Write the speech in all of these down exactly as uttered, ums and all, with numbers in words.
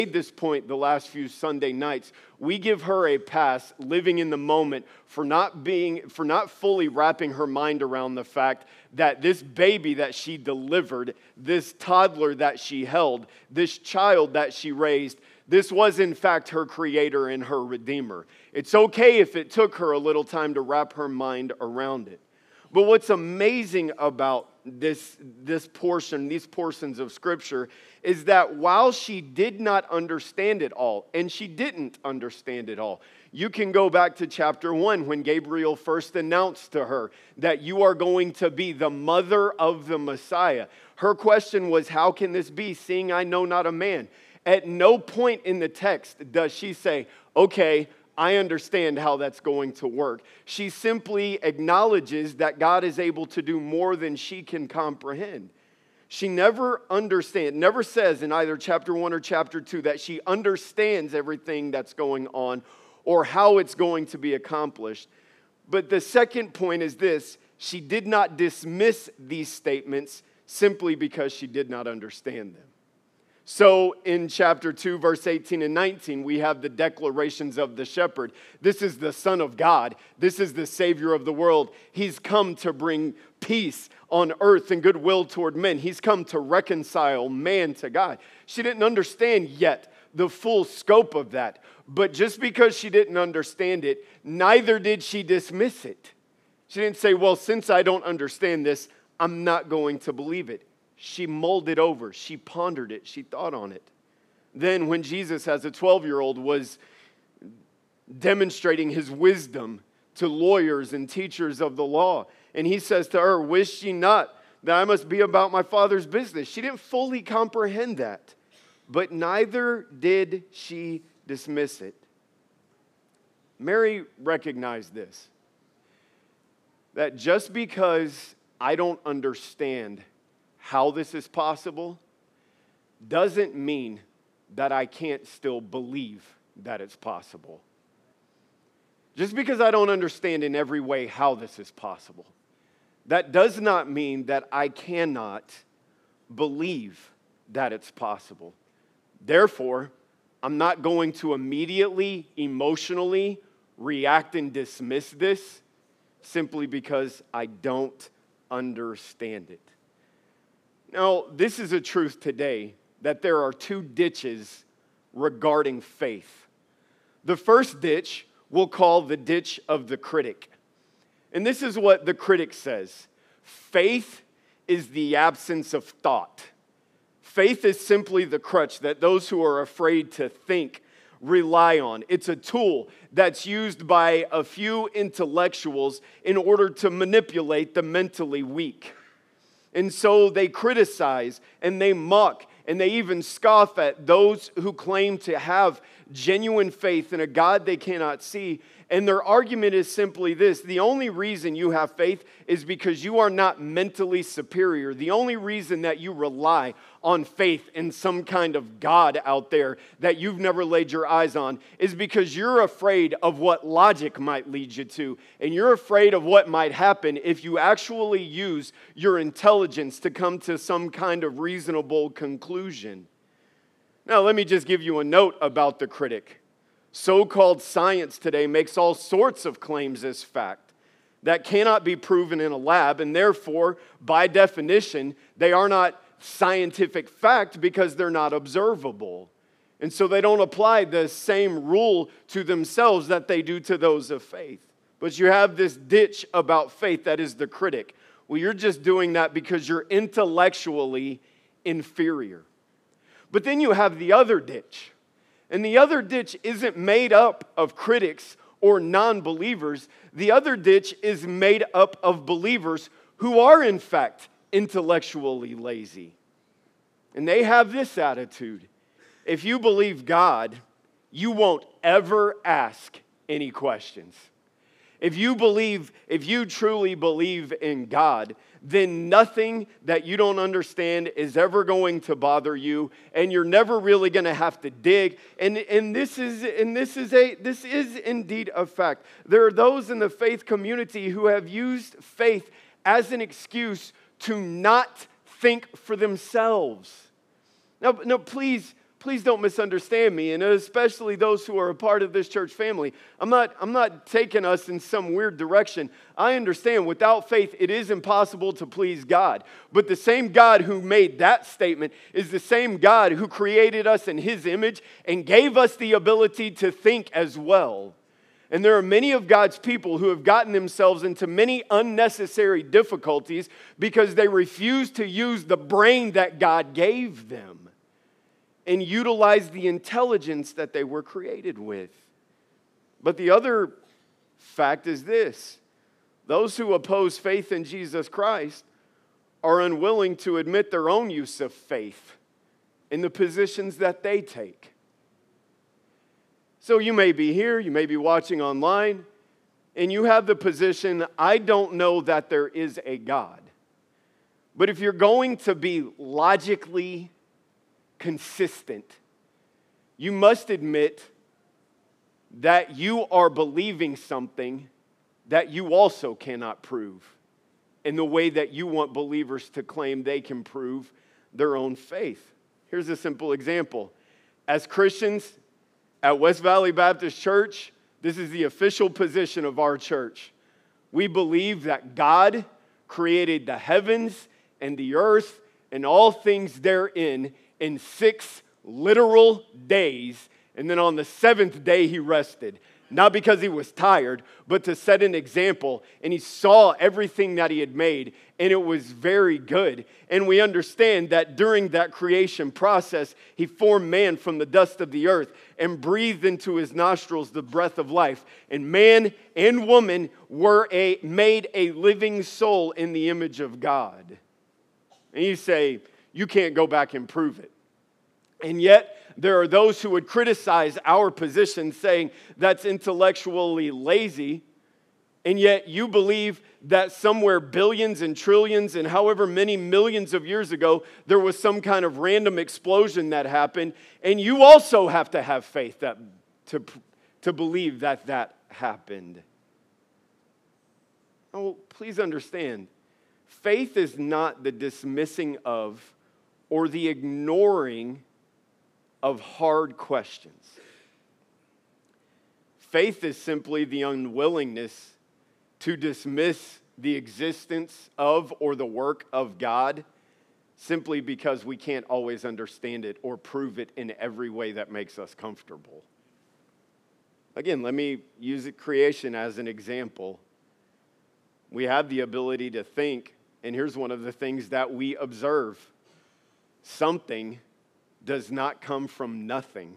made this point the last few Sunday nights. We give her a pass living in the moment for not being, for not fully wrapping her mind around the fact that this baby that she delivered, this toddler that she held, this child that she raised, this was in fact her creator and her redeemer. It's okay if it took her a little time to wrap her mind around it. But what's amazing about this, this portion, these portions of Scripture, is that while she did not understand it all, and she didn't understand it all, you can go back to chapter one when Gabriel first announced to her that you are going to be the mother of the Messiah. Her question was, how can this be, seeing I know not a man? At no point in the text does she say, okay, I understand how that's going to work. She simply acknowledges that God is able to do more than she can comprehend. She never understands, never says in either chapter one or chapter two that she understands everything that's going on or how it's going to be accomplished. But the second point is this: she did not dismiss these statements simply because she did not understand them. So in chapter two, verse eighteen and nineteen, we have the declarations of the shepherd. This is the Son of God. This is the Savior of the world. He's come to bring peace on earth and goodwill toward men. He's come to reconcile man to God. She didn't understand yet the full scope of that. But just because she didn't understand it, neither did she dismiss it. She didn't say, well, since I don't understand this, I'm not going to believe it. She mulled it over. She pondered it. She thought on it. Then when Jesus, as a twelve-year-old, was demonstrating his wisdom to lawyers and teachers of the law, and he says to her, wish ye not that I must be about my Father's business. She didn't fully comprehend that, but neither did she dismiss it. Mary recognized this, that just because I don't understand how this is possible doesn't mean that I can't still believe that it's possible. Just because I don't understand in every way how this is possible, that does not mean that I cannot believe that it's possible. Therefore, I'm not going to immediately, emotionally react and dismiss this simply because I don't understand it. Now, this is a truth today, that there are two ditches regarding faith. The first ditch we'll call the ditch of the critic. And this is what the critic says: faith is the absence of thought. Faith is simply the crutch that those who are afraid to think rely on. It's a tool that's used by a few intellectuals in order to manipulate the mentally weak. And so they criticize and they mock and they even scoff at those who claim to have genuine faith in a God they cannot see. And their argument is simply this: the only reason you have faith is because you are not mentally superior. The only reason that you rely on faith in some kind of God out there that you've never laid your eyes on is because you're afraid of what logic might lead you to. And you're afraid of what might happen if you actually use your intelligence to come to some kind of reasonable conclusion. Now, let me just give you a note about the critic. So-called science today makes all sorts of claims as fact that cannot be proven in a lab, and therefore, by definition, they are not scientific fact because they're not observable. And so they don't apply the same rule to themselves that they do to those of faith. But you have this ditch about faith that is the critic. Well, you're just doing that because you're intellectually inferior. But then you have the other ditch. And the other ditch isn't made up of critics or non-believers. The other ditch is made up of believers who are, in fact, intellectually lazy. And they have this attitude: if you believe God, you won't ever ask any questions. If you believe, if you truly believe in God, then nothing that you don't understand is ever going to bother you, and you're never really going to have to dig. And, and this is and this is a this is indeed a fact. There are those in the faith community who have used faith as an excuse to not think for themselves. Now, now please, please don't misunderstand me, and especially those who are a part of this church family. I'm not, I'm not taking us in some weird direction. I understand without faith, it is impossible to please God. But the same God who made that statement is the same God who created us in His image and gave us the ability to think as well. And there are many of God's people who have gotten themselves into many unnecessary difficulties because they refuse to use the brain that God gave them and utilize the intelligence that they were created with. But the other fact is this: those who oppose faith in Jesus Christ are unwilling to admit their own use of faith in the positions that they take. So you may be here, you may be watching online, and you have the position, I don't know that there is a God. But if you're going to be logically consistent, you must admit that you are believing something that you also cannot prove in the way that you want believers to claim they can prove their own faith. Here's a simple example. As Christians at West Valley Baptist Church, this is the official position of our church. We believe that God created the heavens and the earth and all things therein in six literal days, and then on the seventh day He rested. Not because He was tired, but to set an example. And He saw everything that He had made, and it was very good. And we understand that during that creation process, He formed man from the dust of the earth and breathed into his nostrils the breath of life. And man and woman were a, made a living soul in the image of God. And you say, you can't go back and prove it. And yet, there are those who would criticize our position, saying that's intellectually lazy, and yet you believe that somewhere billions and trillions and however many millions of years ago, there was some kind of random explosion that happened, and you also have to have faith that, to, to believe that that happened. Oh, please understand, faith is not the dismissing of or the ignoring of hard questions. Faith is simply the unwillingness to dismiss the existence of or the work of God simply because we can't always understand it or prove it in every way that makes us comfortable. Again, let me use creation as an example. We have the ability to think, and here's one of the things that we observe. Something does not come from nothing.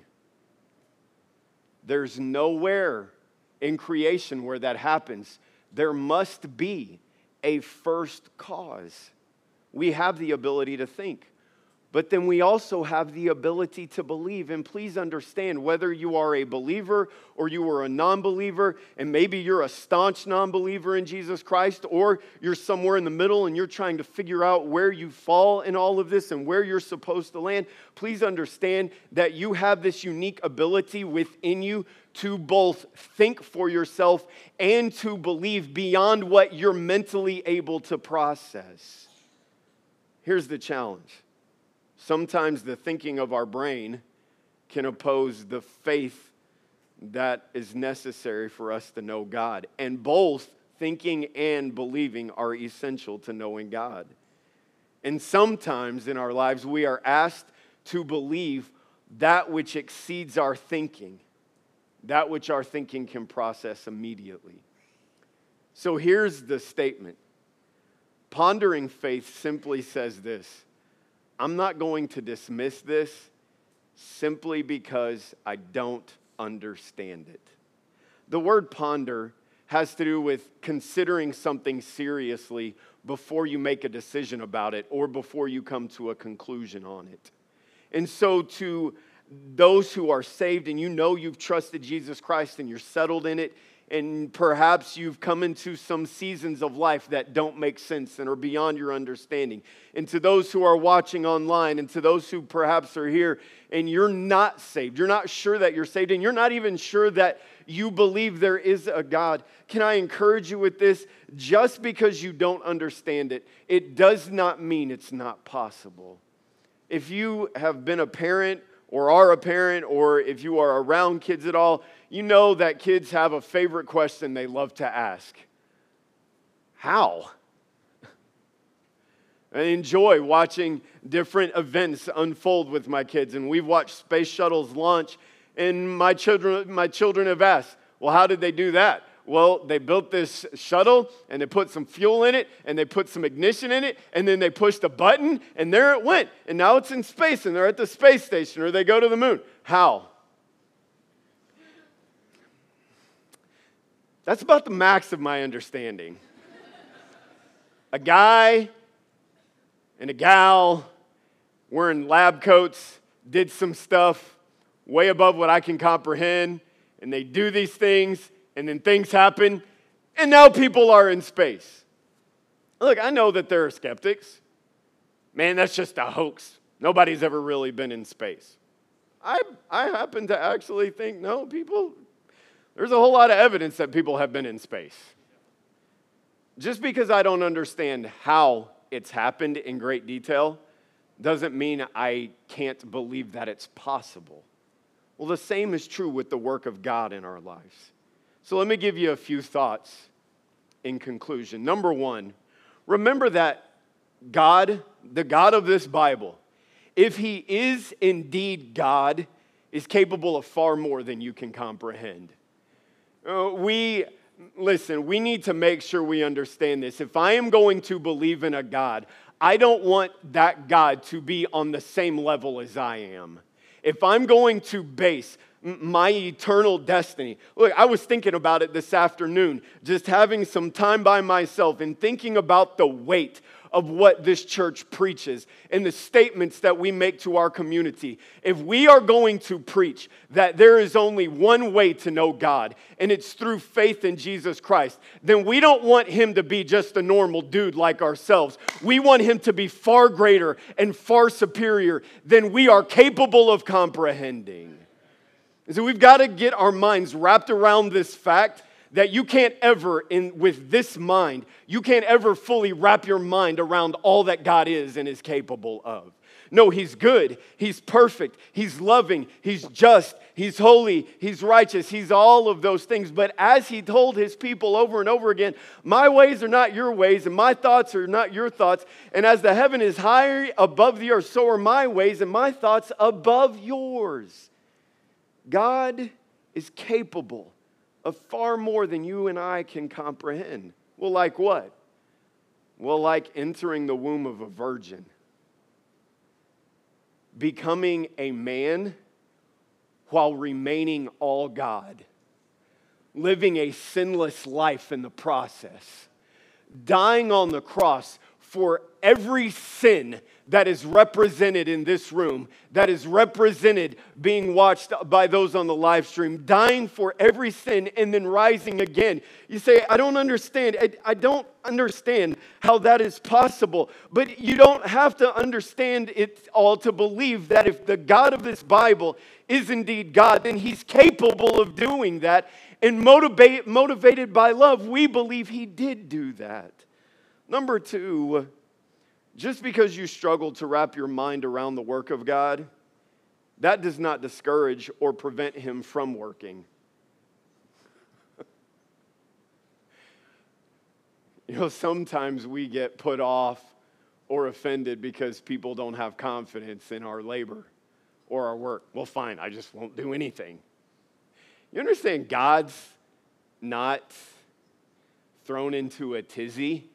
There's nowhere in creation where that happens. There must be a first cause. We have the ability to think, but then we also have the ability to believe. And please understand, whether you are a believer or you are a non-believer, and maybe you're a staunch non-believer in Jesus Christ, or you're somewhere in the middle and you're trying to figure out where you fall in all of this and where you're supposed to land, please understand that you have this unique ability within you to both think for yourself and to believe beyond what you're mentally able to process. Here's the challenge. Sometimes the thinking of our brain can oppose the faith that is necessary for us to know God. And both thinking and believing are essential to knowing God. And sometimes in our lives we are asked to believe that which exceeds our thinking, that which our thinking can process immediately. So here's the statement. Pondering faith simply says this: I'm not going to dismiss this simply because I don't understand it. The word ponder has to do with considering something seriously before you make a decision about it or before you come to a conclusion on it. And so to those who are saved and you know you've trusted Jesus Christ and you're settled in it, and perhaps you've come into some seasons of life that don't make sense and are beyond your understanding. And to those who are watching online, and to those who perhaps are here and you're not saved, you're not sure that you're saved, and you're not even sure that you believe there is a God, can I encourage you with this? Just because you don't understand it, it does not mean it's not possible. If you have been a parent or are a parent, or if you are around kids at all, you know that kids have a favorite question they love to ask. How? I enjoy watching different events unfold with my kids, and we've watched space shuttles launch, and my children, my children have asked, well, how did they do that? Well, they built this shuttle, and they put some fuel in it, and they put some ignition in it, and then they pushed a button, and there it went. And now it's in space, and they're at the space station, or they go to the moon. How? That's about the max of my understanding. A guy and a gal wearing lab coats did some stuff way above what I can comprehend, and they do these things, and then things happen, and now people are in space. Look, I know that there are skeptics. Man, that's just a hoax. Nobody's ever really been in space. I, I happen to actually think, no, people, there's a whole lot of evidence that people have been in space. Just because I don't understand how it's happened in great detail doesn't mean I can't believe that it's possible. Well, the same is true with the work of God in our lives. So let me give you a few thoughts in conclusion. Number one, remember that God, the God of this Bible, if He is indeed God, is capable of far more than you can comprehend. Uh, we, listen, we need to make sure we understand this. If I am going to believe in a God, I don't want that God to be on the same level as I am. If I'm going to base my eternal destiny. Look, I was thinking about it this afternoon, just having some time by myself and thinking about the weight of what this church preaches and the statements that we make to our community. If we are going to preach that there is only one way to know God, and it's through faith in Jesus Christ, then we don't want Him to be just a normal dude like ourselves. We want Him to be far greater and far superior than we are capable of comprehending. And so we've got to get our minds wrapped around this fact that you can't ever, in with this mind, you can't ever fully wrap your mind around all that God is and is capable of. No, He's good, He's perfect, He's loving, He's just, He's holy, He's righteous, He's all of those things. But as He told His people over and over again, my ways are not your ways, and my thoughts are not your thoughts. And as the heaven is higher above the earth, so are my ways and my thoughts above yours. God is capable of far more than you and I can comprehend. Well, like what? Well, like entering the womb of a virgin, becoming a man while remaining all God, living a sinless life in the process, dying on the cross for every sin that is represented in this room, that is represented being watched by those on the live stream, dying for every sin and then rising again. You say, I don't understand. I, I don't understand how that is possible. But you don't have to understand it all to believe that if the God of this Bible is indeed God, then He's capable of doing that. And motivate, motivated by love, we believe He did do that. Number two, just because you struggle to wrap your mind around the work of God, that does not discourage or prevent Him from working. You know, sometimes we get put off or offended because people don't have confidence in our labor or our work. Well, fine, I just won't do anything. You understand God's not thrown into a tizzy.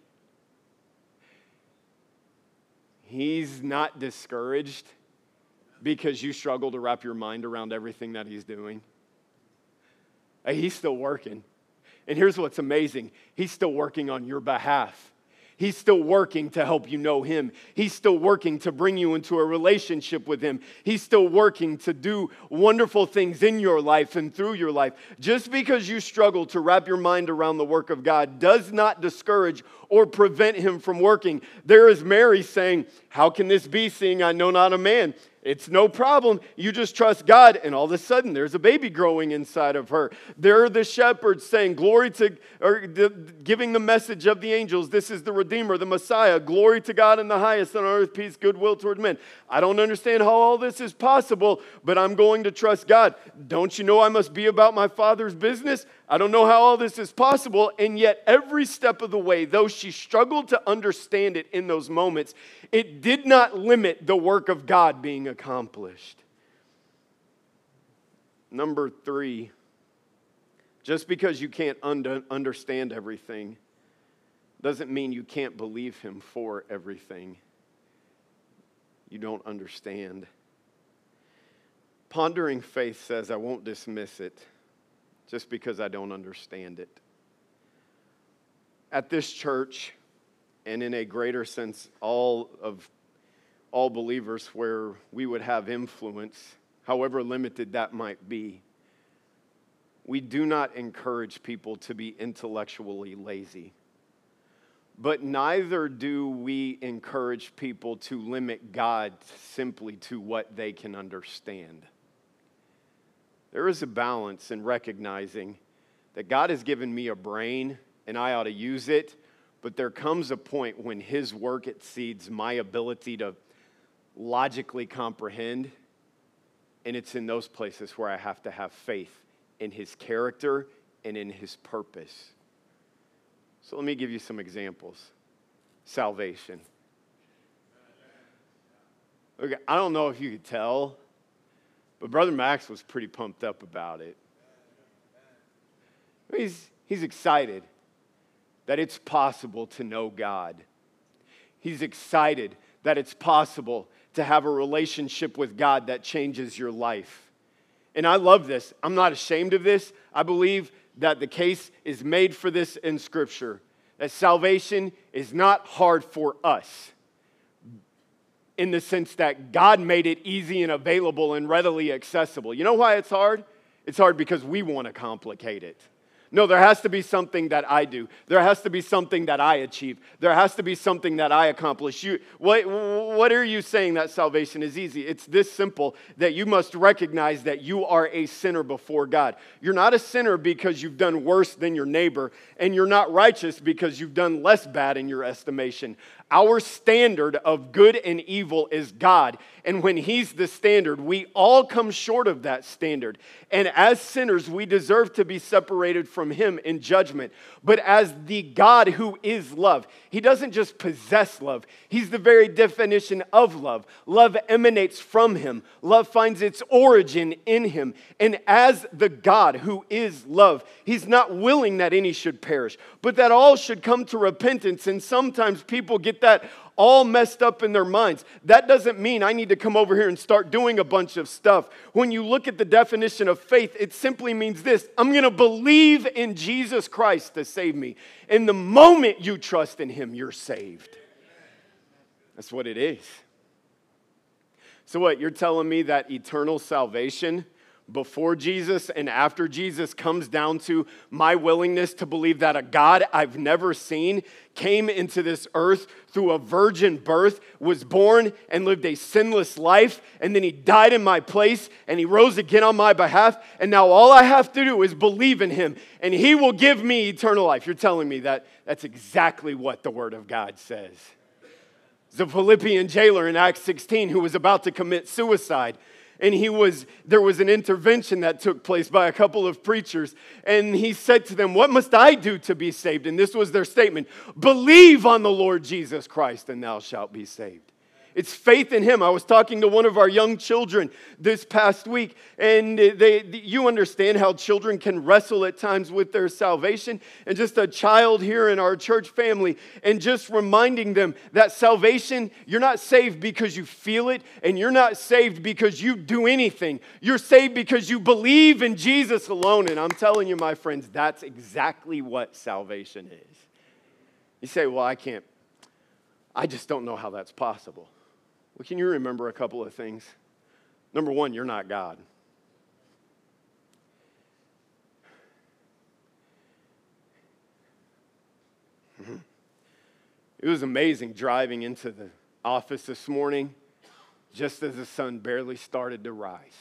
He's not discouraged because you struggle to wrap your mind around everything that He's doing. He's still working. And here's what's amazing. He's still working on your behalf. He's still working to help you know Him. He's still working to bring you into a relationship with Him. He's still working to do wonderful things in your life and through your life. Just because you struggle to wrap your mind around the work of God does not discourage or prevent Him from working. There is Mary saying, how can this be, seeing I know not a man? It's no problem. You just trust God, and all of a sudden there's a baby growing inside of her. There are the shepherds saying, glory to, or the, giving the message of the angels. This is the Redeemer, the Messiah. Glory to God in the highest, and on earth peace, goodwill toward men. I don't understand how all this is possible, but I'm going to trust God. Don't you know I must be about my Father's business? I don't know how all this is possible, and yet every step of the way, though she struggled to understand it in those moments, it did not limit the work of God being accomplished. Number three, just because you can't under, understand everything doesn't mean you can't believe Him for everything you don't understand. Pondering faith says, I won't dismiss it just because I don't understand it. At this church, and in a greater sense, all of all believers where we would have influence, however limited that might be, we do not encourage people to be intellectually lazy. But neither do we encourage people to limit God simply to what they can understand. There is a balance in recognizing that God has given me a brain and I ought to use it, but there comes a point when His work exceeds my ability to logically comprehend, and it's in those places where I have to have faith in His character and in His purpose. So let me give you some examples. Salvation. Okay, I don't know if you could tell, but Brother Max was pretty pumped up about it. He's, he's excited that it's possible to know God. He's excited that it's possible to have a relationship with God that changes your life. And I love this. I'm not ashamed of this. I believe that the case is made for this in Scripture, that salvation is not hard for us in the sense that God made it easy and available and readily accessible. You know why it's hard? It's hard because we want to complicate it. No, there has to be something that I do. There has to be something that I achieve. There has to be something that I accomplish. You, what, what are you saying that salvation is easy? It's this simple, that you must recognize that you are a sinner before God. You're not a sinner because you've done worse than your neighbor, and you're not righteous because you've done less bad in your estimation. Our standard of good and evil is God. And when He's the standard, we all come short of that standard. And as sinners, we deserve to be separated from Him in judgment. But as the God who is love, He doesn't just possess love. He's the very definition of love. Love emanates from Him. Love finds its origin in Him. And as the God who is love, He's not willing that any should perish, but that all should come to repentance. And sometimes people get that all messed up in their minds. That doesn't mean I need to come over here and start doing a bunch of stuff. When you look at the definition of faith, it simply means this: I'm going to believe in Jesus Christ to save me. And the moment you trust in Him, you're saved. That's what it is. So what, you're telling me that eternal salvation before Jesus and after Jesus comes down to my willingness to believe that a God I've never seen came into this earth through a virgin birth, was born and lived a sinless life, and then He died in my place, and He rose again on my behalf, and now all I have to do is believe in Him, and He will give me eternal life. You're telling me that that's exactly what the Word of God says. The Philippian jailer in Acts sixteen who was about to commit suicide, and he was, there was an intervention that took place by a couple of preachers. And he said to them, what must I do to be saved? And this was their statement: believe on the Lord Jesus Christ and thou shalt be saved. It's faith in Him. I was talking to one of our young children this past week, and they, you understand how children can wrestle at times with their salvation. And just a child here in our church family, and just reminding them that salvation, you're not saved because you feel it, and you're not saved because you do anything. You're saved because you believe in Jesus alone. And I'm telling you, my friends, that's exactly what salvation is. You say, well, I can't, I just don't know how that's possible. Well, can you remember a couple of things? Number one, you're not God. It was amazing driving into the office this morning just as the sun barely started to rise.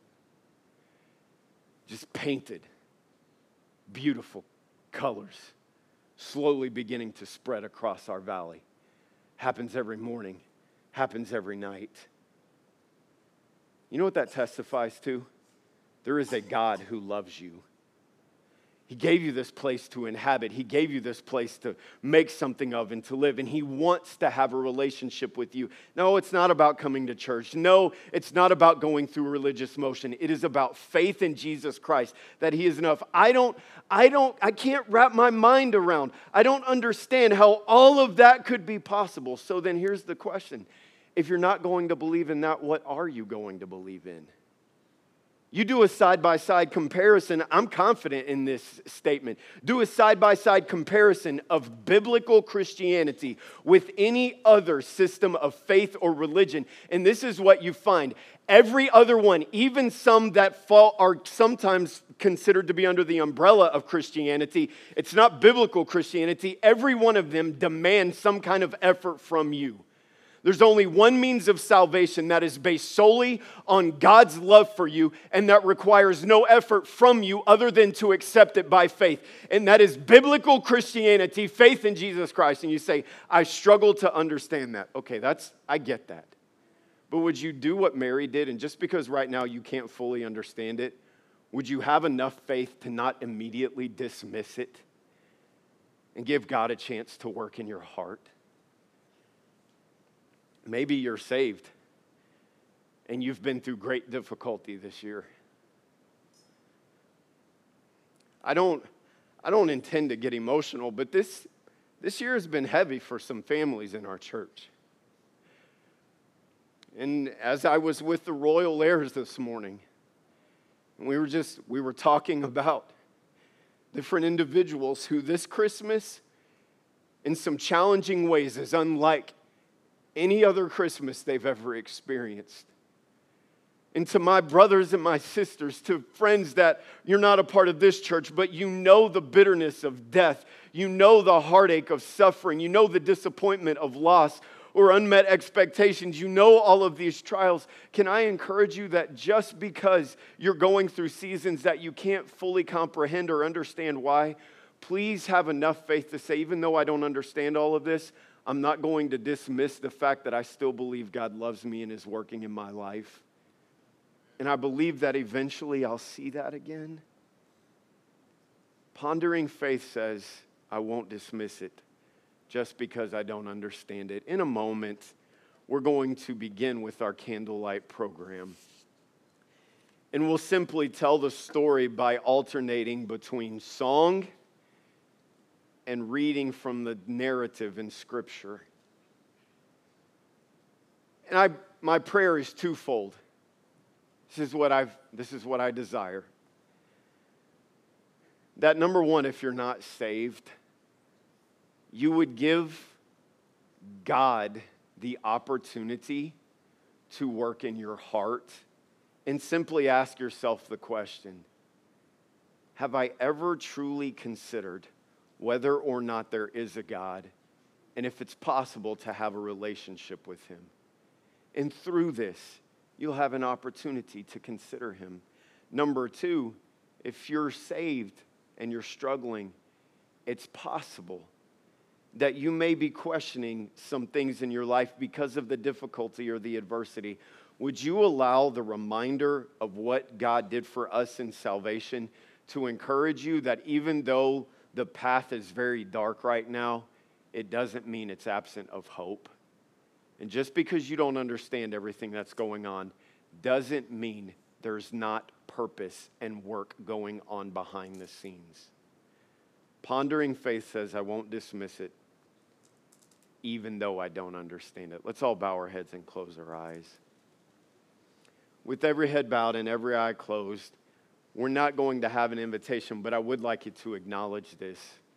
Just painted, beautiful colors, slowly beginning to spread across our valley. Happens every morning, happens every night. You know what that testifies to? There is a God who loves you. He gave you this place to inhabit. He gave you this place to make something of and to live. And He wants to have a relationship with you. No, it's not about coming to church. No, it's not about going through religious motion. It is about faith in Jesus Christ, that He is enough. I don't, I don't, I can't wrap my mind around. I don't understand how all of that could be possible. So then here's the question. If you're not going to believe in that, what are you going to believe in? You do a side-by-side comparison. I'm confident in this statement. Do a side-by-side comparison of biblical Christianity with any other system of faith or religion. And this is what you find. Every other one, even some that fall, are sometimes considered to be under the umbrella of Christianity. It's not biblical Christianity. Every one of them demands some kind of effort from you. There's only one means of salvation that is based solely on God's love for you and that requires no effort from you other than to accept it by faith. And that is biblical Christianity, faith in Jesus Christ. And you say, I struggle to understand that. Okay, that's, I get that. But would you do what Mary did? And just because right now you can't fully understand it, would you have enough faith to not immediately dismiss it and give God a chance to work in your heart? Maybe you're saved and you've been through great difficulty this year. I don't, I don't intend to get emotional, but this, this year has been heavy for some families in our church. And as I was with the Royal Heirs this morning, we were just, we were talking about different individuals who this Christmas, in some challenging ways, is unlike any other Christmas they've ever experienced. And to my brothers and my sisters, to friends that you're not a part of this church, but you know the bitterness of death, you know the heartache of suffering, you know the disappointment of loss or unmet expectations, you know all of these trials. Can I encourage you that just because you're going through seasons that you can't fully comprehend or understand why, please have enough faith to say, even though I don't understand all of this, I'm not going to dismiss the fact that I still believe God loves me and is working in my life. And I believe that eventually I'll see that again. Pondering faith says, I won't dismiss it just because I don't understand it. In a moment, we're going to begin with our candlelight program. And we'll simply tell the story by alternating between song and reading from the narrative in Scripture. And I, my prayer is twofold. This is what I've, this is what I desire. That number one, if you're not saved, you would give God the opportunity to work in your heart and simply ask yourself the question, have I ever truly considered whether or not there is a God, and if it's possible to have a relationship with Him? And through this, you'll have an opportunity to consider Him. Number two, if you're saved and you're struggling, it's possible that you may be questioning some things in your life because of the difficulty or the adversity. Would you allow the reminder of what God did for us in salvation to encourage you that even though the path is very dark right now, it doesn't mean it's absent of hope? And just because you don't understand everything that's going on doesn't mean there's not purpose and work going on behind the scenes. Pondering faith says, I won't dismiss it, even though I don't understand it. Let's all bow our heads and close our eyes. With every head bowed and every eye closed, we're not going to have an invitation, but I would like you to acknowledge this.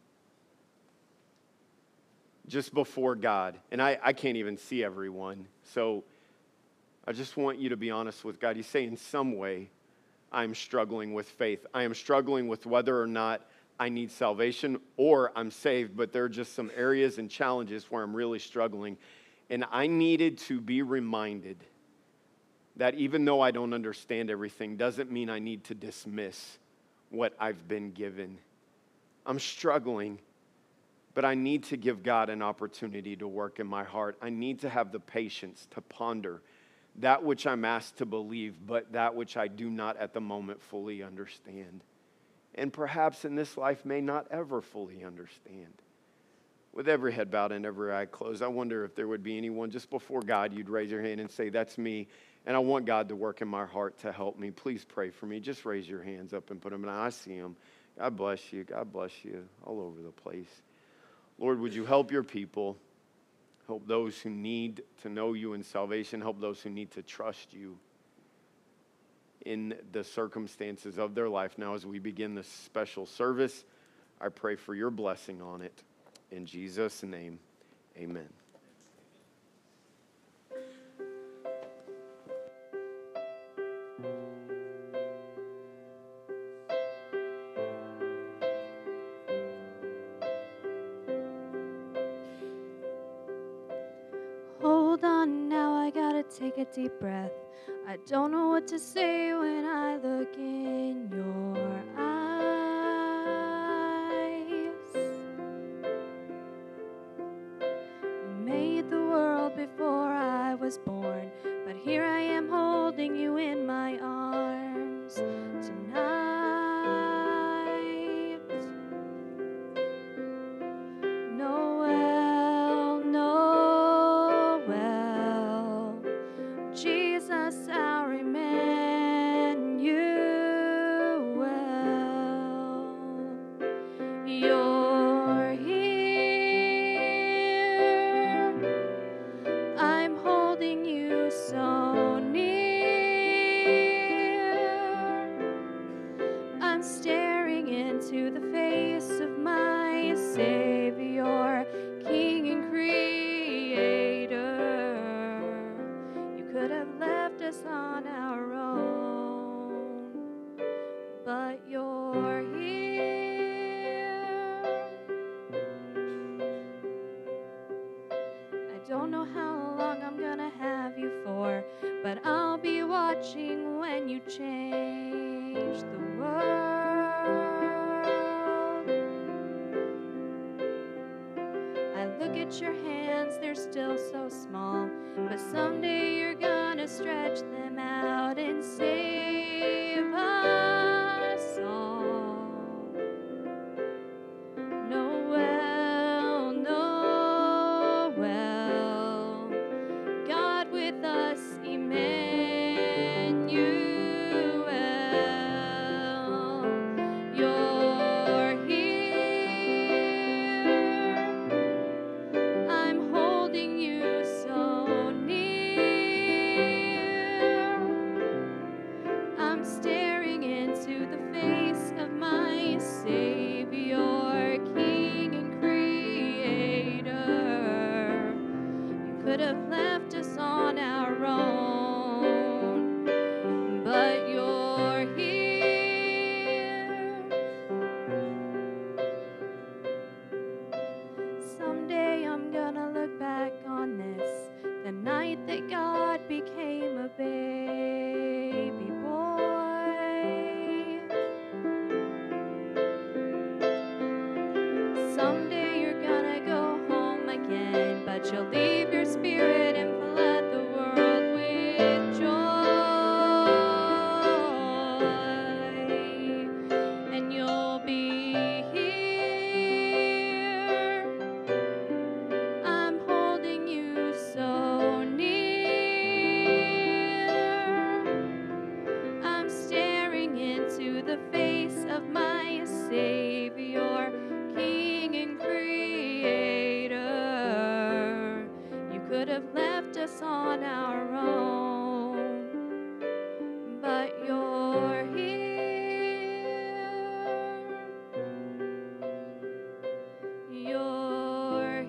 Just before God, and I, I can't even see everyone, so I just want you to be honest with God. You say, in some way, I'm struggling with faith. I am struggling with whether or not I need salvation or I'm saved, but there are just some areas and challenges where I'm really struggling. And I needed to be reminded that even though I don't understand everything, doesn't mean I need to dismiss what I've been given. I'm struggling, but I need to give God an opportunity to work in my heart. I need to have the patience to ponder that which I'm asked to believe, but that which I do not at the moment fully understand. And perhaps in this life may not ever fully understand. With every head bowed and every eye closed, I wonder if there would be anyone just before God, you'd raise your hand and say, that's me, and I want God to work in my heart to help me. Please pray for me. Just raise your hands up and put them in. I see them. God bless you. God bless you all over the place. Lord, would you help your people? Help those who need to know you in salvation. Help those who need to trust you in the circumstances of their life. Now, as we begin this special service, I pray for your blessing on it. In Jesus' name, amen. Hold on now, I gotta take a deep breath. I don't know what to say when I look in your eyes. You made the world before I was born, but here I am holding you in my arms tonight. Noel, Noel, Jesus our Emmanuel. You're here. I'm holding you so near. I'm staring into the face of my Savior, King and Creator. You could have left us on our own, but you're here. I don't know how long I'm gonna have you for, but I'll be watching when you change the world. I look at your hands, they're still so small, but someday you're gonna stretch them out and save us all. Noel, Noel, God with us, Emmanuel. You're here. I'm holding you so near. I'm staring into the face of my Savior, King and Creator. You could have left us on our own, but you're here. Someday I'm gonna look back on this, the night that God became a baby boy. Someday you're gonna go home again, but you'll leave your spirit and flood the world with joy. And you'll be here. I'm holding you so near. I'm staring into the face of my Savior, King and Creator. You could have left us on our own, but you're here. You're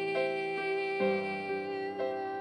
here.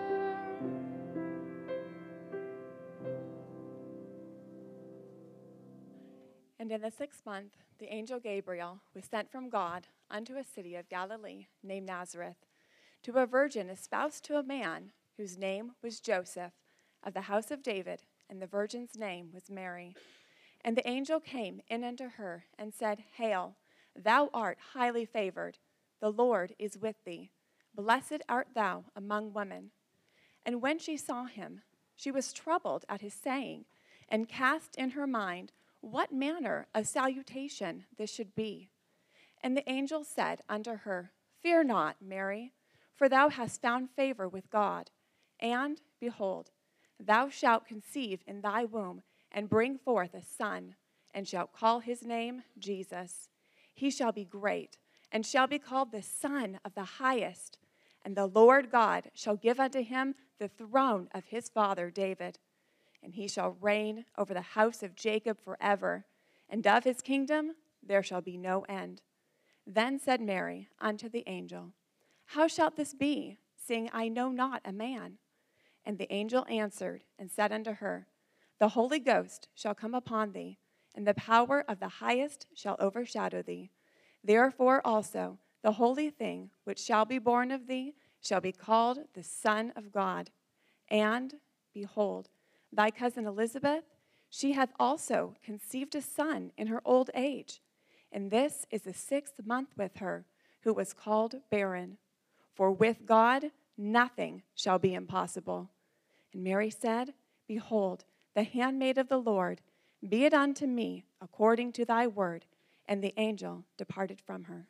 And in the sixth month, the angel Gabriel was sent from God unto a city of Galilee named Nazareth, to a virgin espoused to a man whose name was Joseph, of the house of David, and the virgin's name was Mary. And the angel came in unto her and said, Hail, thou art highly favored. The Lord is with thee. Blessed art thou among women. And when she saw him, she was troubled at his saying, and cast in her mind what manner of salutation this should be. And the angel said unto her, Fear not, Mary, for thou hast found favor with God. And, behold, thou shalt conceive in thy womb, and bring forth a son, and shalt call his name Jesus. He shall be great, and shall be called the Son of the Highest. And the Lord God shall give unto him the throne of his father David. And he shall reign over the house of Jacob forever, and of his kingdom there shall be no end. Then said Mary unto the angel, How shalt this be, seeing I know not a man? And the angel answered and said unto her, The Holy Ghost shall come upon thee, and the power of the Highest shall overshadow thee. Therefore also the holy thing which shall be born of thee shall be called the Son of God. And, behold, thy cousin Elizabeth, she hath also conceived a son in her old age. And this is the sixth month with her, who was called barren. For with God nothing shall be impossible. And Mary said, Behold, the handmaid of the Lord, be it unto me according to thy word. And the angel departed from her.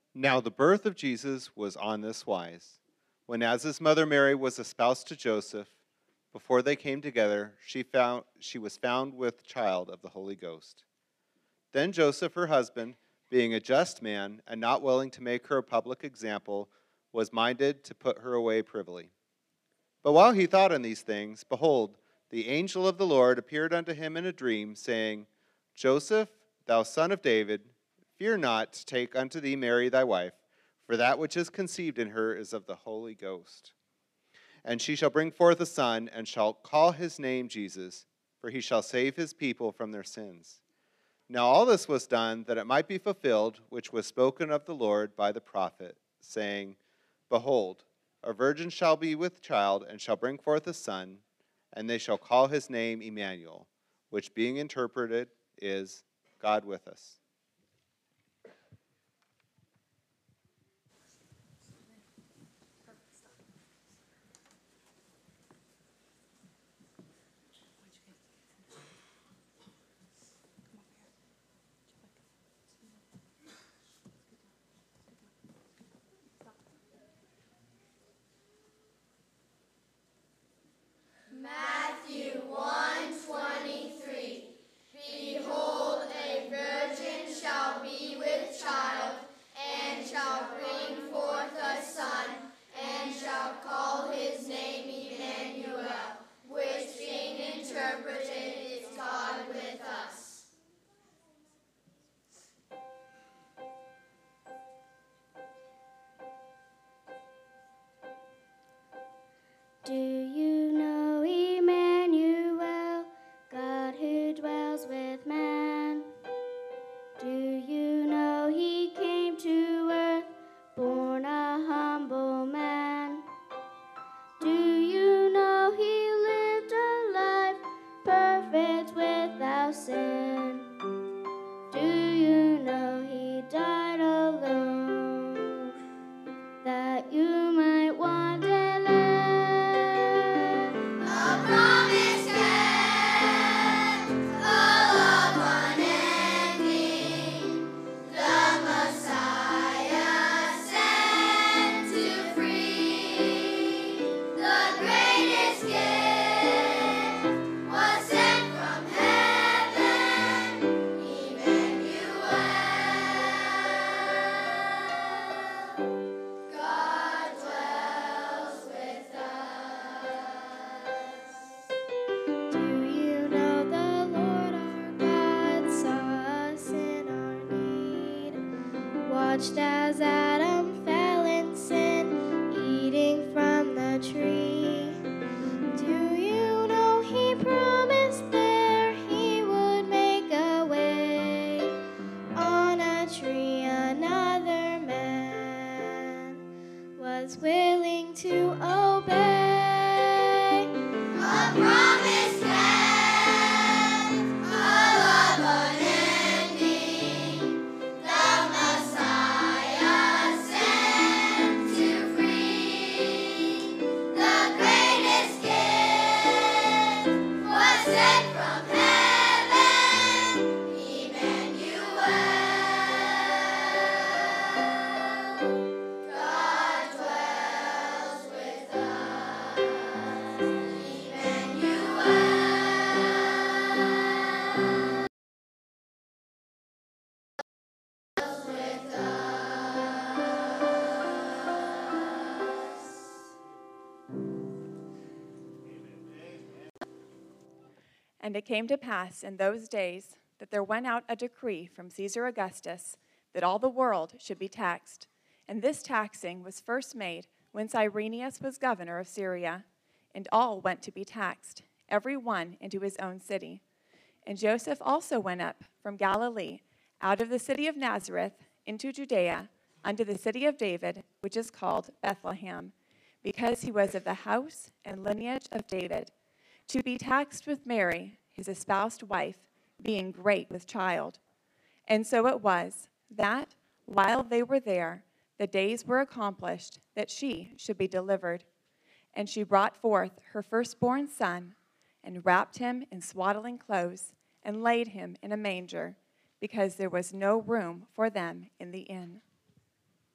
Now the birth of Jesus was on this wise. When as his mother Mary was espoused to Joseph, before they came together, she found she was found with child of the Holy Ghost. Then Joseph, her husband, being a just man and not willing to make her a public example, was minded to put her away privily. But while he thought on these things, behold, the angel of the Lord appeared unto him in a dream, saying, Joseph, thou son of David, fear not to take unto thee Mary thy wife, for that which is conceived in her is of the Holy Ghost. And she shall bring forth a son, and shall call his name Jesus, for he shall save his people from their sins. Now all this was done, that it might be fulfilled, which was spoken of the Lord by the prophet, saying, Behold, a virgin shall be with child, and shall bring forth a son, and they shall call his name Emmanuel, which being interpreted is God with us. Matthew one twenty-three. Behold, a virgin shall be with child, and shall bring forth a son, and shall call his name Emmanuel, which being interpreted is God with us. Do you know Emmanuel, God who dwells with man? Do you know he came to earth, born a humble man? Do you know he lived a life perfect without sin? Do you know he died alone, that you might one day live? A promise kept, a love unending, the Messiah sent to free. The greatest gift was sent from heaven, Emmanuel. God dwells with us. Do you know the Lord our God saw us in our need, watched as Adam fell in sin, eating from the tree? Do you know he promised there he would make a way on a tree? Another man was willing to obey. A promise kept, a love unending, the Messiah sent to free. The greatest gift was sent from heaven, Emmanuel. God dwells with us, Emmanuel. Dwells with us. And it came to pass in those days that there went out a decree from Caesar Augustus that all the world should be taxed. And this taxing was first made when Cyrenius was governor of Syria. And all went to be taxed, every one into his own city. And Joseph also went up from Galilee, out of the city of Nazareth, into Judea, unto the city of David, which is called Bethlehem, because he was of the house and lineage of David, to be taxed with Mary, his espoused wife, being great with child. And so it was, that, while they were there, the days were accomplished that she should be delivered. And she brought forth her firstborn son, and wrapped him in swaddling clothes, and laid him in a manger, because there was no room for them in the inn.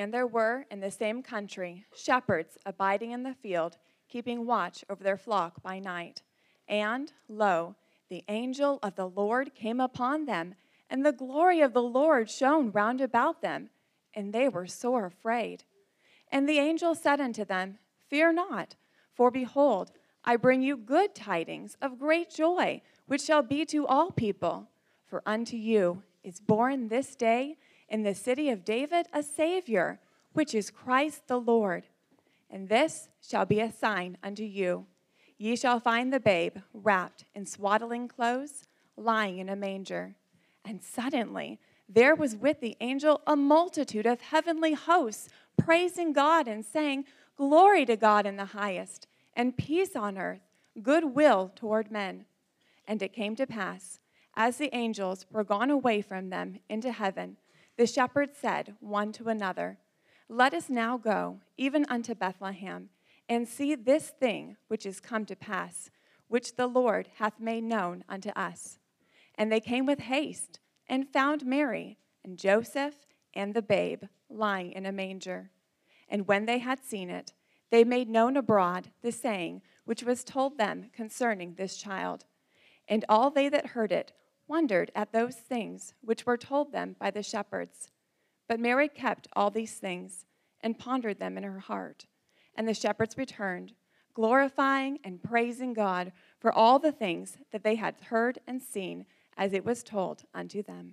And there were in the same country shepherds abiding in the field, keeping watch over their flock by night. And, lo, the angel of the Lord came upon them, and the glory of the Lord shone round about them, and they were sore afraid. And the angel said unto them, Fear not, for behold, I bring you good tidings of great joy, which shall be to all people. For unto you is born this day in the city of David a Savior, which is Christ the Lord. And this shall be a sign unto you. Ye shall find the babe wrapped in swaddling clothes, lying in a manger. And suddenly there was with the angel a multitude of heavenly hosts, praising God and saying, Glory to God in the highest, and peace on earth, goodwill toward men. And it came to pass, as the angels were gone away from them into heaven, the shepherds said one to another, Let us now go, even unto Bethlehem, and see this thing which is come to pass, which the Lord hath made known unto us. And they came with haste, and found Mary, and Joseph, and the babe, lying in a manger. And when they had seen it, they made known abroad the saying which was told them concerning this child. And all they that heard it wondered at those things which were told them by the shepherds. But Mary kept all these things, and pondered them in her heart. And the shepherds returned, glorifying and praising God for all the things that they had heard and seen, as it was told unto them.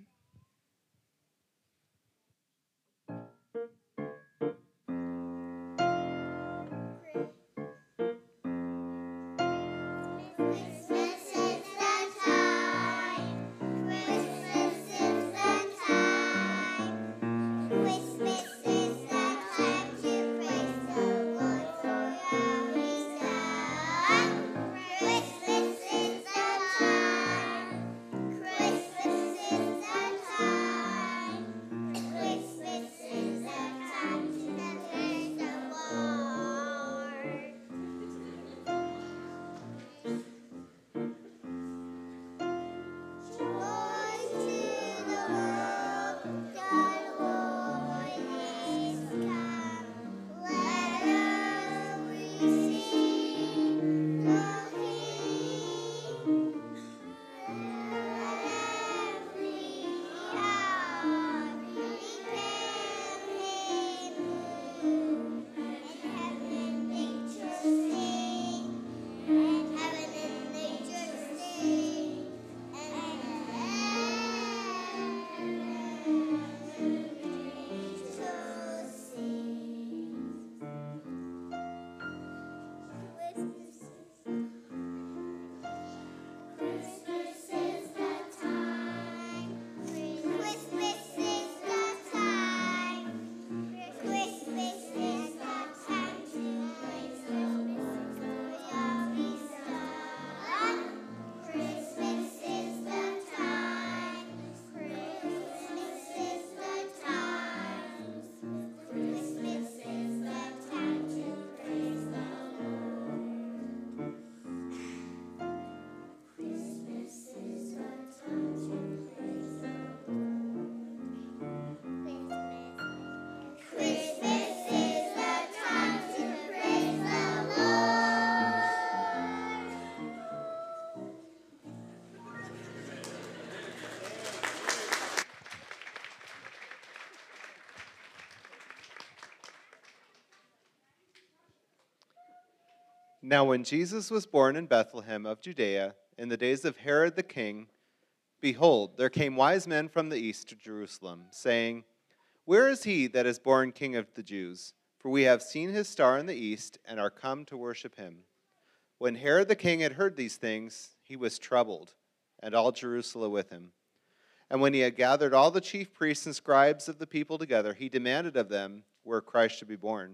Now when Jesus was born in Bethlehem of Judea, in the days of Herod the king, behold, there came wise men from the east to Jerusalem, saying, Where is he that is born King of the Jews? For we have seen his star in the east, and are come to worship him. When Herod the king had heard these things, he was troubled, and all Jerusalem with him. And when he had gathered all the chief priests and scribes of the people together, he demanded of them where Christ should be born.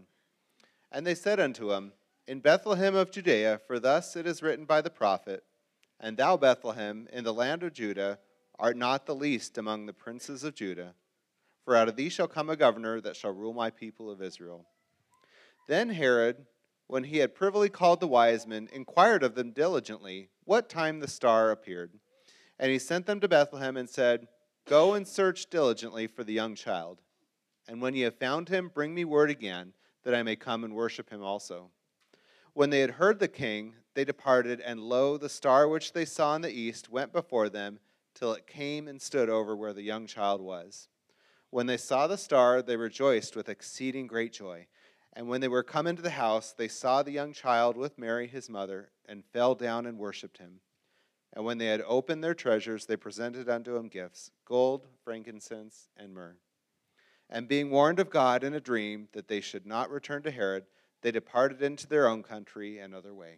And they said unto him, In Bethlehem of Judea, for thus it is written by the prophet, And thou, Bethlehem, in the land of Judah, art not the least among the princes of Judah. For out of thee shall come a governor that shall rule my people of Israel. Then Herod, when he had privily called the wise men, inquired of them diligently what time the star appeared. And he sent them to Bethlehem and said, Go and search diligently for the young child. And when ye have found him, bring me word again, that I may come and worship him also. When they had heard the king, they departed, and lo, the star which they saw in the east went before them, till it came and stood over where the young child was. When they saw the star, they rejoiced with exceeding great joy. And when they were come into the house, they saw the young child with Mary his mother, and fell down and worshipped him. And when they had opened their treasures, they presented unto him gifts, gold, frankincense, and myrrh. And being warned of God in a dream that they should not return to Herod, they departed into their own country another way.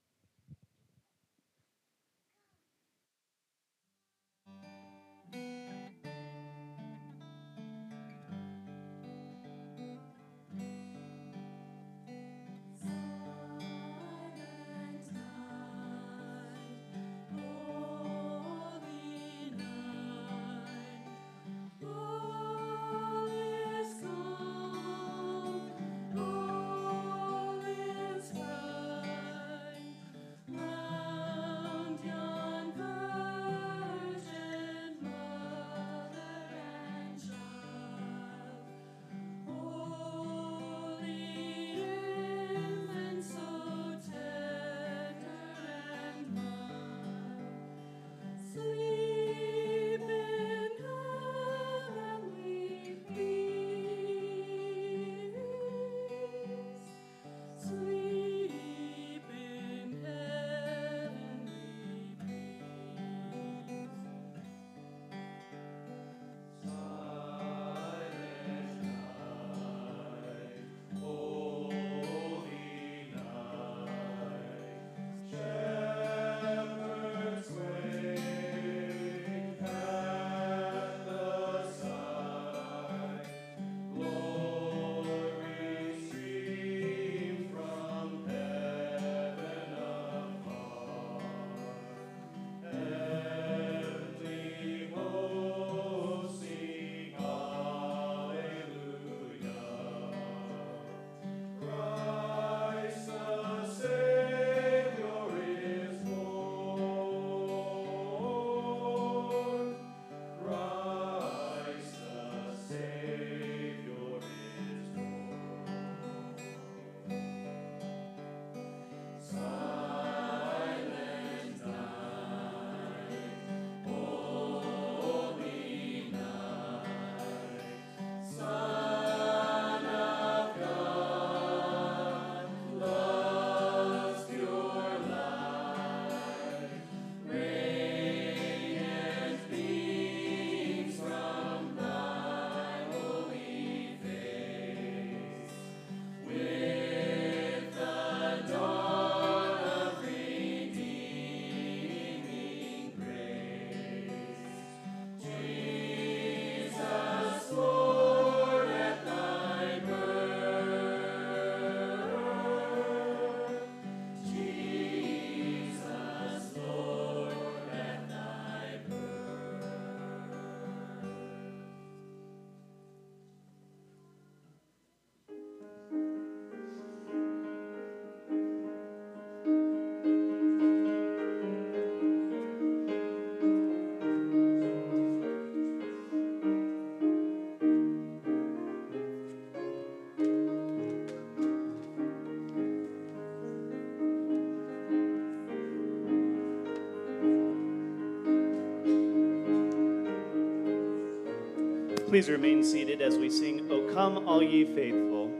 Please remain seated as we sing, O Come All Ye Faithful.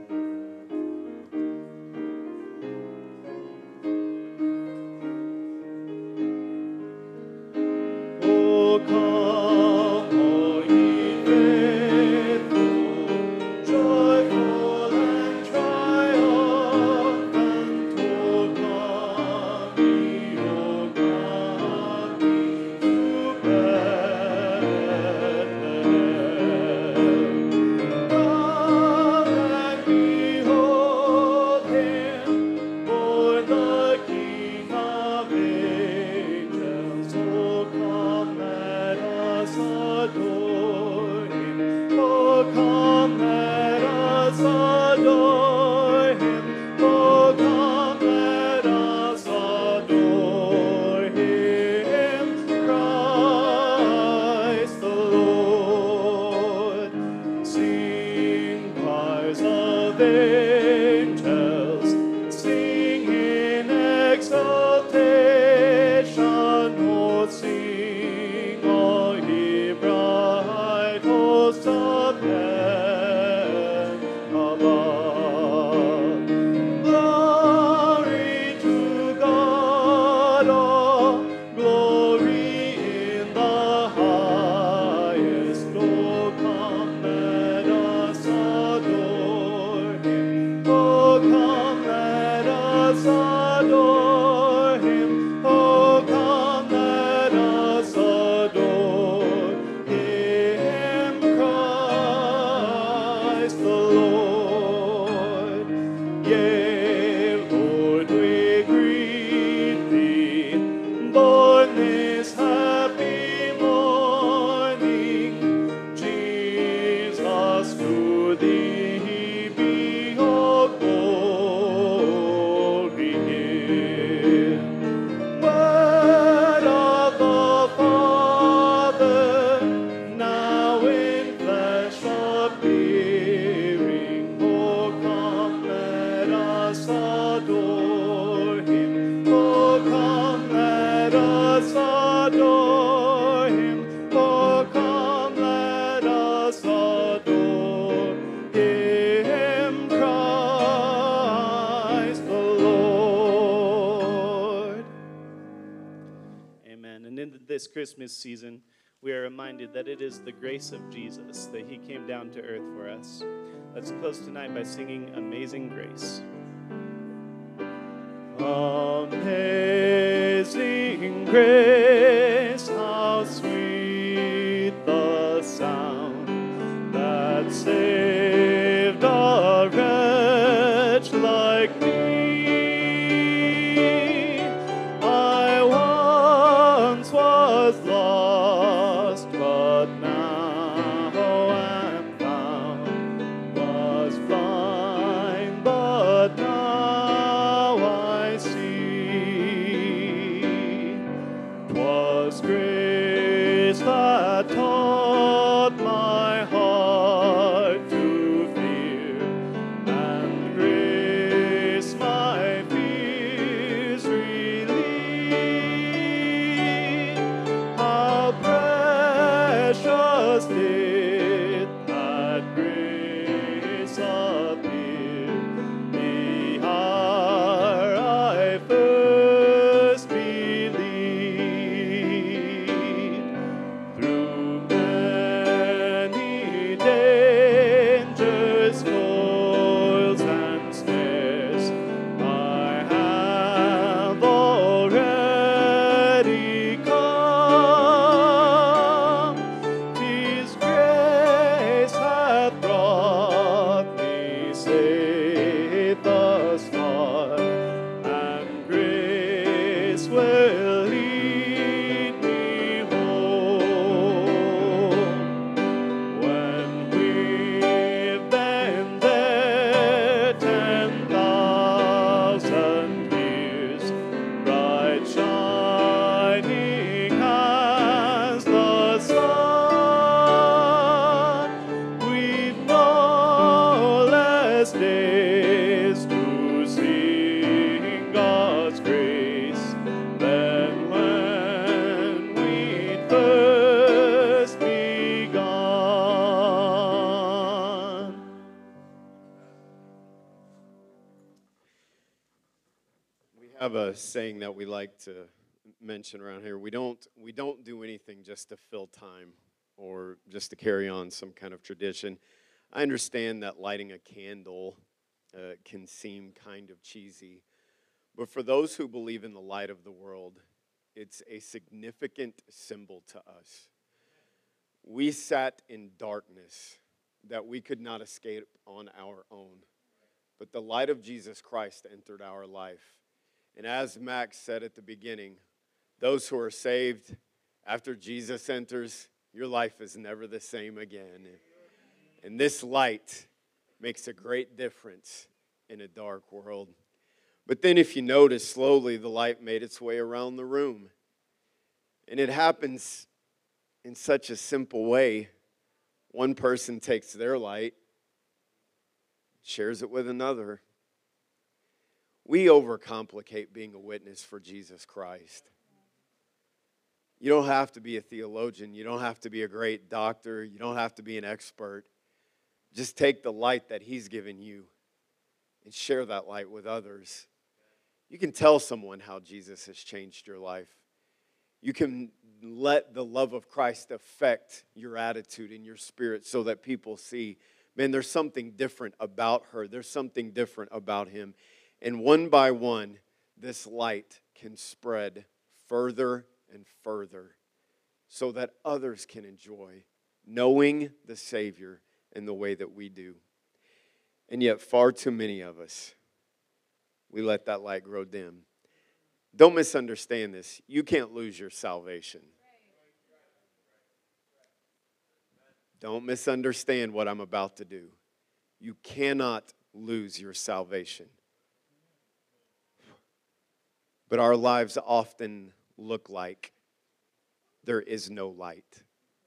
O come all ye faithful, joyful and triumphant, O come ye, O come ye to Bethlehem. Come and Yea, Lord, we greet thee, born this happy morning. Jesus, to thee be all glory here. Word of the Father, now in flesh appearing. Oh, come, let us adore him. Oh, come, let us adore him. Oh, come, let us adore him, Christ the Lord. Amen. And in this Christmas season, we are reminded that it is the grace of Jesus that he came down to earth for us. Let's close tonight by singing Amazing Grace. Amazing grace, how sweet the sound that saved a wretch like me. I once was lost, but now am found. Was blind, but now I see. 'Twas grace that taught my heart to fear, and grace my fears relieved. How precious did that grace appear the hour I first believed. Through many dangers, toils, and snares, I have already come. His grace hath brought me safe thus far, and grace will lead me home. When we've been there ten thousand years, bright shining as the sun, we've no less days to sing God's grace than when we'd first begun. We have a saying that we like to mention around here. We don't we don't do anything just to fill time or just to carry on some kind of tradition. I understand that lighting a candle uh, can seem kind of cheesy, but for those who believe in the light of the world, it's a significant symbol to us. We sat in darkness that we could not escape on our own, but the light of Jesus Christ entered our life. And as Max said at the beginning, those who are saved after Jesus enters, your life is never the same again. And this light makes a great difference in a dark world. But then if you notice, slowly the light made its way around the room. And it happens in such a simple way. One person takes their light, shares it with another. We overcomplicate being a witness for Jesus Christ. You don't have to be a theologian. You don't have to be a great doctor. You don't have to be an expert. Just take the light that He's given you and share that light with others. You can tell someone how Jesus has changed your life. You can let the love of Christ affect your attitude and your spirit so that people see, man, there's something different about her. There's something different about him. And one by one, this light can spread further and further so that others can enjoy knowing the Savior in the way that we do. And yet far too many of us we let that light grow dim. Don't misunderstand this. You can't lose your salvation. Don't misunderstand what I'm about to do. You cannot lose your salvation. But our lives often look like there is no light.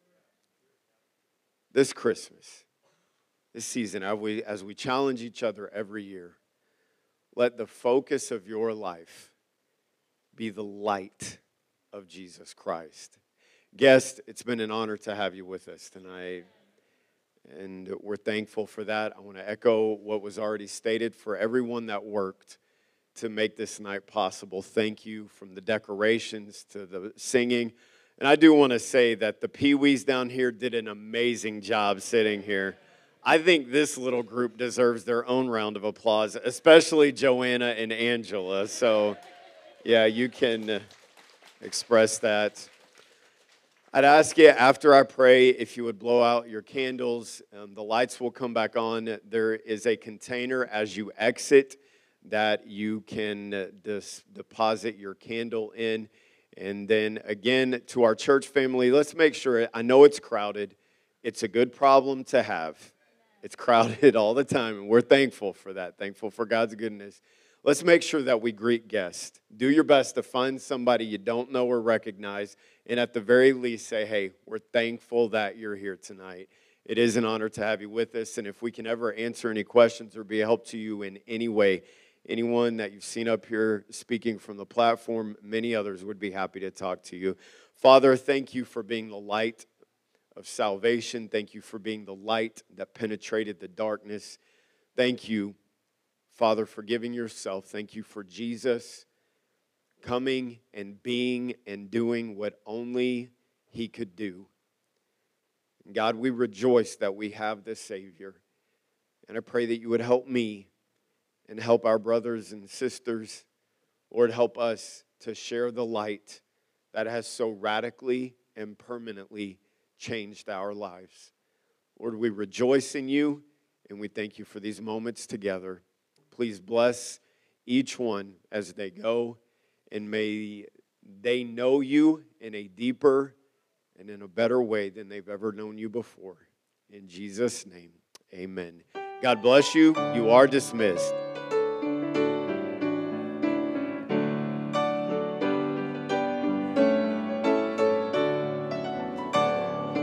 This Christmas, this season, as we, as we challenge each other every year, let the focus of your life be the light of Jesus Christ. Guest, it's been an honor to have you with us tonight, and we're thankful for that. I want to echo what was already stated for everyone that worked to make this night possible. Thank you, from the decorations to the singing. And I do want to say that the Pee-wees down here did an amazing job sitting here. I think this little group deserves their own round of applause, especially Joanna and Angela. So, yeah, you can express that. I'd ask you, after I pray, if you would blow out your candles. Um, the lights will come back on. There is a container as you exit that you can uh, dis- deposit your candle in. And then, again, to our church family, let's make sure, I know it's crowded. It's a good problem to have. It's crowded all the time, and we're thankful for that, thankful for God's goodness. Let's make sure that we greet guests. Do your best to find somebody you don't know or recognize, and at the very least say, hey, we're thankful that you're here tonight. It is an honor to have you with us, and if we can ever answer any questions or be a help to you in any way, anyone that you've seen up here speaking from the platform, many others would be happy to talk to you. Father, thank you for being the light of salvation. Thank you for being the light that penetrated the darkness. Thank you, Father, for giving yourself. Thank you for Jesus coming and being and doing what only he could do. God, we rejoice that we have this Savior. And I pray that you would help me and help our brothers and sisters. Lord, help us to share the light that has so radically and permanently changed our lives. Lord, we rejoice in you, and we thank you for these moments together. Please bless each one as they go, and may they know you in a deeper and in a better way than they've ever known you before. In Jesus' name, amen. God bless you. You are dismissed.